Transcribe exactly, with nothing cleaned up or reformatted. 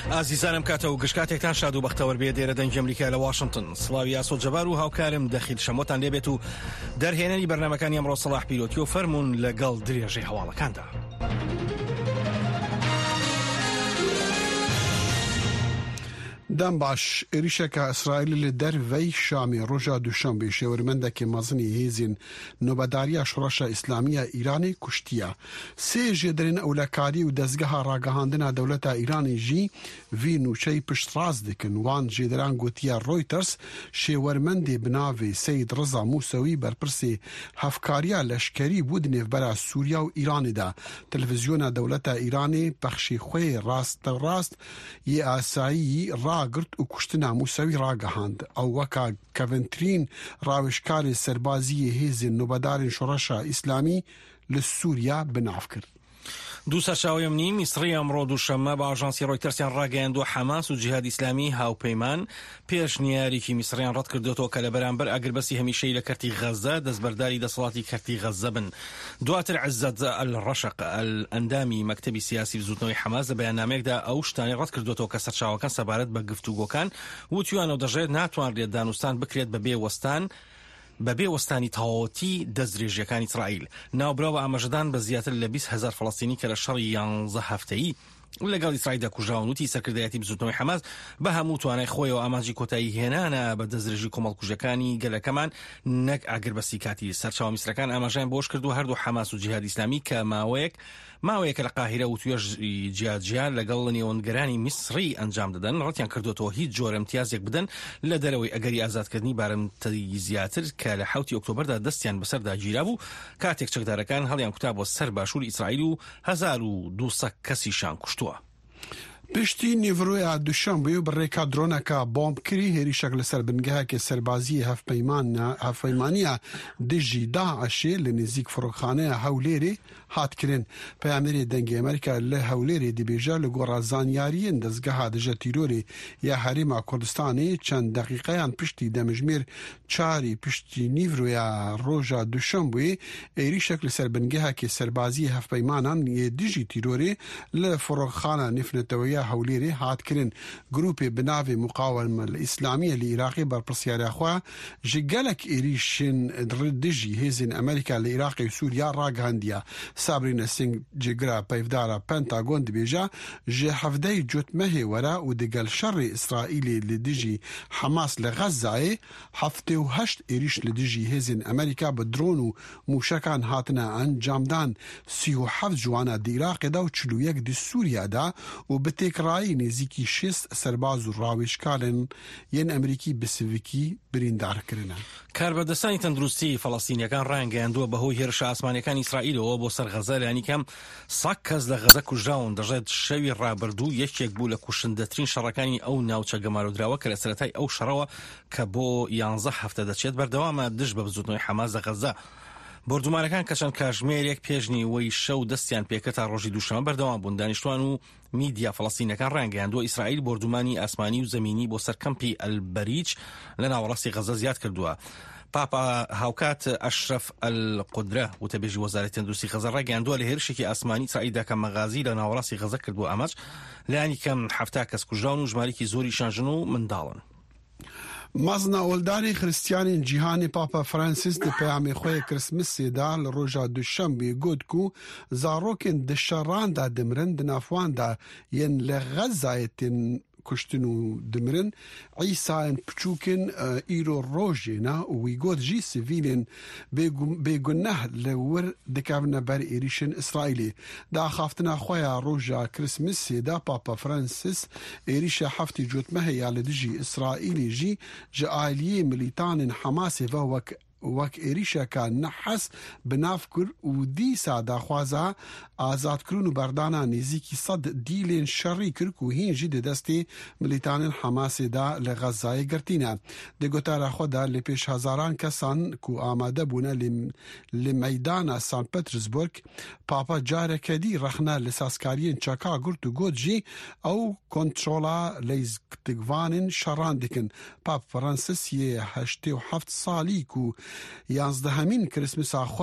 ئازیزانم کاتە و گشتاتێکتان شاد و بەختەوەر بێ دێرە دەنج ئەمریکا لە واشنگتن. سڵاوی یاسۆ جەبار و هاوکارم دەخیل شەمۆتان لێبێت و دەرهێنەری بەرنامەکانی ئەمڕۆ سەلاح پیرۆتی و فەرمونون لەگەڵ درێژەی هەواڵەکاندا. دەم باش عێریشێکە ئیسرائیل لە دەرڤەی شامی ڕۆژە دووشەمبێ شێوەرمەندێکی مەزنی هێزین نۆبەداریە شۆڕەشە ئیسلامیە ئیرانی کوشتیە. سێ ژێدرێن ئەولەکاری و دەستگەها ڕاگەهاندنا دەوڵەتە ئیرانی ژی ڤی نوچەی پشتڕاست دکن. وان ژێدران گوتیە ڕۆیتەرس شێوەرمەندێ بناوێ سەید ڕزا موسەوی بەرپرسێ هەفکاریە لەشکەری بوو دنێڤبەرە سووریا و ئیرانیدا. تەلڤیزیۆنە دەوڵەتە ئیرانی پەخشی خوێ ڕاستە ڕاست یە ئاسایی ڕاگرت و کوشتنا موسەوی ڕاگەهاند. ئەو وەکا کەڤنترین ڕاوێژکاری سەربازیی هێزین نۆبەدارین شۆڕەشە ئیسلامی لە سووریا بناف کرد. دوو سەرچاوەیەم نی میسری ئەمڕۆ دووشەممە بە ئاژانسی ڕۆیتەرسیان ڕاگەیاندووە حەماس و جیهاد ئیسلامی هاوپەیمان پێشنیارێکی میسریان ڕەت کردوێتەوە کە لە بەرامبەر ئەگربەسی هەمیشەی لە کەرتی غەزە دەستبەرداری دەسەڵاتی کەرتی غەزە بن. دواتر عزت الڕەشق ئەندامی مەکتەبی سیاسی زوتنەوەی حەماس لە بەیاننامەیەکدا ئەو شتانی ڕەت کردوێتەوە کە سەرچاوەکان سەبارەت بە گفتوگۆکان وتیوانەوە دەژێت ناتوانرێت دانوستان بکرێت بە بێوەستان بەبێ وەستانی تەواوەتی دەستدرێژیەکانی ئیسرائیل. ناوبراوە ئاماژەدان بە زیاتر لە بیست هەزار فەڵەستینی کە لە شەڕی یانزە هەفتەیی لەگەڵ ئیسرائیلدا کوژراون وتی سەرکردایەتی بزوتنەوەی حەماس بە هەموو توانای خۆیەوە ئاماژی کۆتایی هێنانە بە دەستدرێژی کۆمەڵکوژەکانی گەلەکەمان نەک ئاگربەسی کاتی. سەرچاوە میسرەکان ئاماژیان بۆش کردو هەردوو حەماس و جیهاد ئیسلامی کە ماوەیەک ماوەیەکە لە قاهیرە و توێژ جیاجیان لەگەڵ نێوەندگەرانی میسری ئەنجام دەدەن ڕەتیان کردوێتەوە هیچ جۆرە امتیازێک بدەن لە دەرەوەی ئەگەری ئازادکردنی بارمتەی زیاتر کە لە حوتی ئۆکتۆبەردا دەستیان بەسەردا گیرا بوو کاتێک چەکدارەکان هەڵیان کوتا بۆ سەر باشووری ئیسرائیل و هەزار و دووسەد کەسیشان کوشتووە. پشتی نیڤڕۆیە دووشەمبێ و بڕێکا درۆنەکە بۆمبکری هێریشەک لەسەر بنگەهەکی سەربازی هەفپەیمانیە دژی داعشێ لە نزیک فڕۆکخانەیە هەولێرێ هاتکردن. پەیامەری دەنگی ئەمریکا لە هەولێرێ دەبێژە لە گۆڕا زانیاریین دەستگەها دژە تیرۆرێ یا هەرێما کوردستانی چەند دەقیقەیان پشتی دەمژمێر چاری پشتی نیڤڕۆیە ڕۆژە دووشەمبێ عێریشەک لەسەر بنگەهەکی سەربازی هەفپەیمانان یە دژی تیرۆرێ لە فڕۆکخانە نیفنەتەوەیە هەولێرێ هاتکردن. گروپێ بناوێ مقاومە ئیسلامیە لە عێراقی بەرپرسیارەخوا ji gelek êrîşên dijî hêzên Amerîka li Iraqê û Sûriya ragihandiye. Sabrîne Singh cigira peyvdara Pentagon dibêje ji hevdeyê cotmehê were û digel şerê İsraîlê li dijî Hemas li Xezayê heftê û heşt êrîş li dijî hêzên Amerîka bi dron û mûşekan hatine encamdan. sî û heft ciwana di Iraqê da û çil û yek di Sûriya da û bi têkirayî nêzîkî şêst serbaz û rawêjkarên yên Amerîkî bi sivikî birîndar kirine. کاربەدەستانی تەندروستی فەڵەستینیەکان ڕایانگەیاندووە بەهۆی هێرشە ئاسمانیەکانی ئیسرائیلەوە بۆ سەر غەزە لایەنیکەم سەد کەس لە غەزە کوژراون. دەژێت شەوی ڕابردوو یەکێک بوو لە کوشندەترین شەڕەکانی ئەو ناوچە گەمارودراوە کە لە سەرەتای ئەو شەڕەوە کە بۆ یانزە هەفتە دەچێت بەردەوامە دژ بە بزوتنەوەی حەماس لە غەزە. بردومانەکان کە چەند کاتژمێرێک پێشنی وەی شەو دەستیان پێکرد تا ڕۆژی دووشەممە بەردەوام بوون. دانیشتوان و میدیا فەڵەستینەکان ڕایانگەیاندووە ئیسرائیل بردومانی ئاسمانی و زەمینی بۆ سەر کەمپی ئەلبەریج لە ناوەڕاستی غەزە زیاد کردووە. پاپا هاوکات ئەشرەف ئەلقودرە وتەبێژی وەزارەتی تەندروستی غەزە ڕایگەیاندووە لە هێرشێکی ئاسمانی ئیسرائیلدا کە مەغازی لە ناوەڕاستی غەزە کردووە. ئەمەش لایەنی کەم هەفتا کەس کوژراون و ژمارەیەکی زۆریشان ژن و منداڵن. مەزنە ئۆلدانی خریستیانین جیهانی پاپا فرانسیس دی پەیامی خۆی کرسمسێدا لە ڕۆژە دووشەمبێ گوت و زارۆکên di şerran da dimirin di navxwan da yên li Xezayê tên kuştin û dimirin îsayên piçûkên îro rojê ne û wî got jî sivîlên bêguneh li wir dikevine ber êrişên İsraîlê. Di axaftina xwe ya roja Kirismesê de Papa Francis êrişa heftê cotmehê ya li dijî İsraîlê jî ji ailiyê milîtanên Hemasê ve wek وەک عێریشەکە نەحەس بناف کرد و دیسا داخوازە ئازادکردن و بەردانا نێزیکی سەد دیلێن شەڕی کرد و هین ژی دەدەستی ملیتانên Hemasêda li Xezayê girtîne. Di gotara xwe de li pêş hezaran kesan ku amade bûne li meydana San Petersburg Papa carekedî rexne li sazkariyên çeka girt û got jî ew kontrola lêzdigvanên şerran dikin. Papa Francis yê heştê û heft salî ku yazdehemîn Kirismesa